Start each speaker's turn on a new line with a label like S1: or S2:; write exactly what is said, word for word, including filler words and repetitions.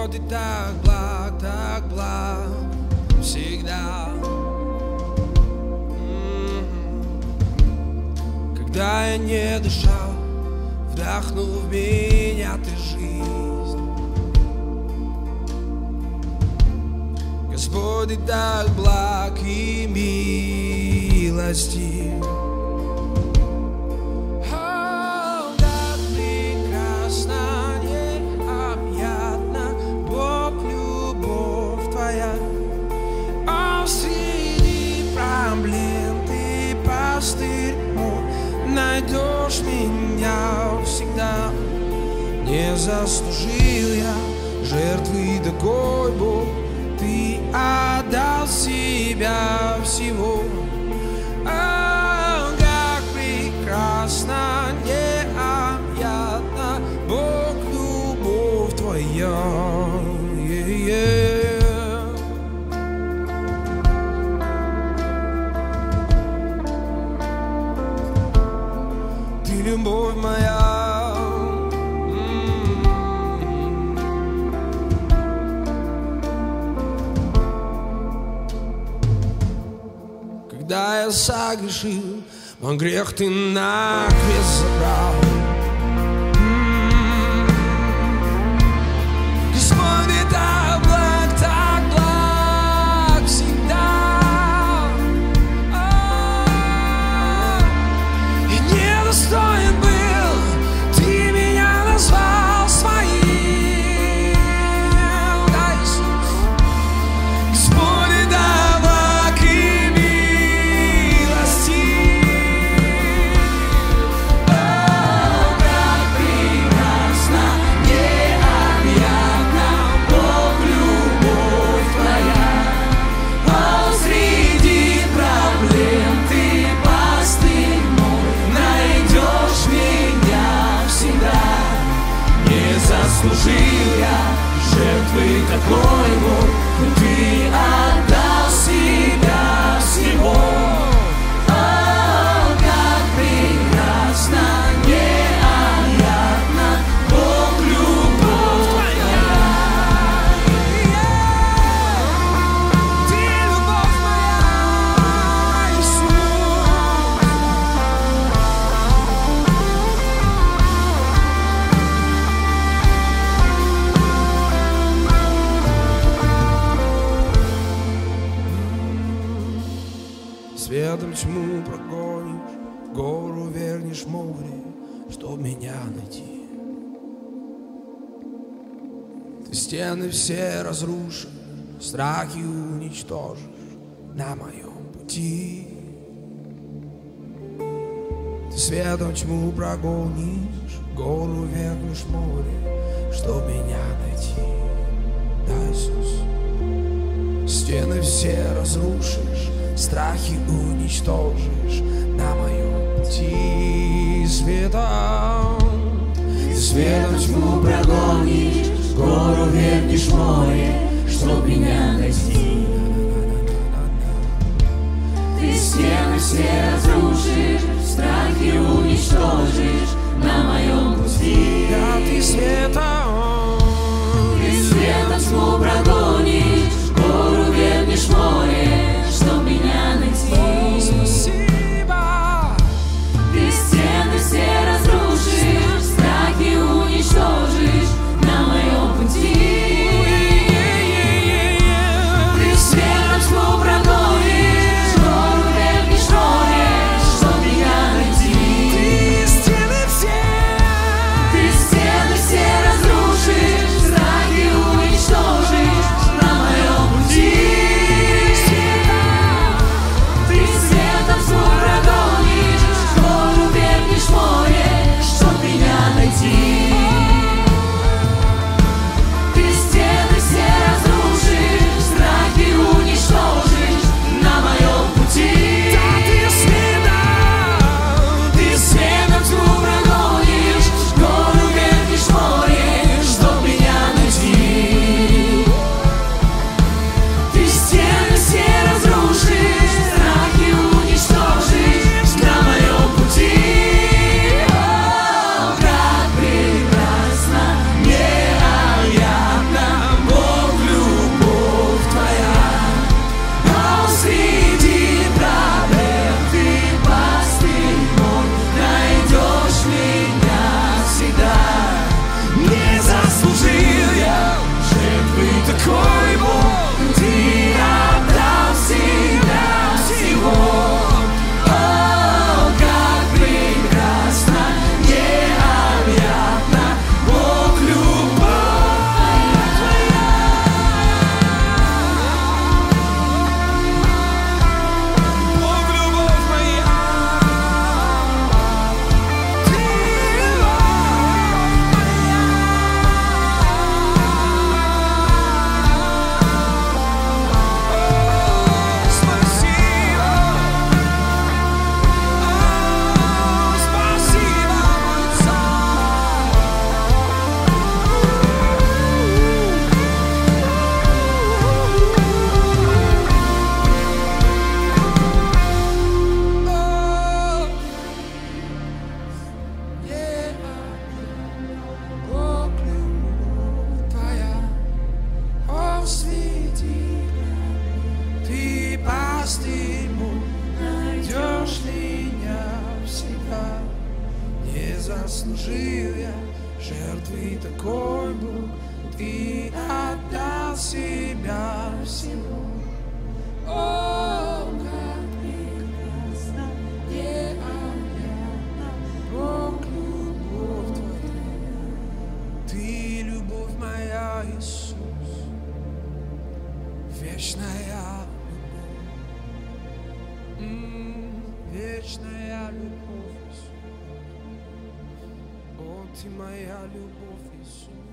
S1: Господь, Ты так благ, так благ всегда. Когда я не дышал, вдохнул в меня Ты жизнь. Господь, Ты так благ и милостив. О, как прекрасна, необъятна, Бог, любовь Твоя. О, среди проблем Ты пастырь мой, найдешь меня всегда. Не заслужил я жертвы такой, Бог, Ты отдал себя всего. О, как прекрасна, необъятна, Бог, любовь Твоя. Yeah-yeah. Ты любовь моя. Когда я согрешил, мой грех Ты на крест забрал. Господь, Ты так благ, так благ всегда. Я недостоин был, Ты меня назвал своим. Да, Иисус. Господь, Ты так благ и заслужил я жертвы такой, Бог, но Ты отдал себя всего. О, как прекрасно, необъятно, Бог, любовь Твоя. Ты любовь моя, Иисус. Светом тьму прогонишь, гору вернешь море, чтоб меня найти. Ты стены все разрушишь, страхи уничтожишь на моем пути. Ты светом тьму прогонишь, гору вернешь море, чтоб меня найти. Да, Иисус. Стены все разрушишь, страхи уничтожишь на моем пути. Светом, ты светом тьму прогонишь, гору вернешь море, чтоб меня найти.
S2: Ты стены все разрушишь, страхи уничтожишь на моем пути.
S1: Да, ты светом,
S2: ты светом тьму прогонишь, гору вернешь море, чтоб меня найти.
S1: О, спасибо.
S2: Ты стены все разрушишь, страхи уничтожишь на моем пути. Ты светом тьму прогонишь, гору вернешь море, чтоб меня найти.
S1: Ты стены все Ты такой Бог, Ты отдал себя всего. О, как прекрасно, необъятна, Бог, любовь Твоя. Ты любовь моя, Иисус, вечная любовь, М, вечная любовь, Иисус. О, Ты моя любовь, Иисус.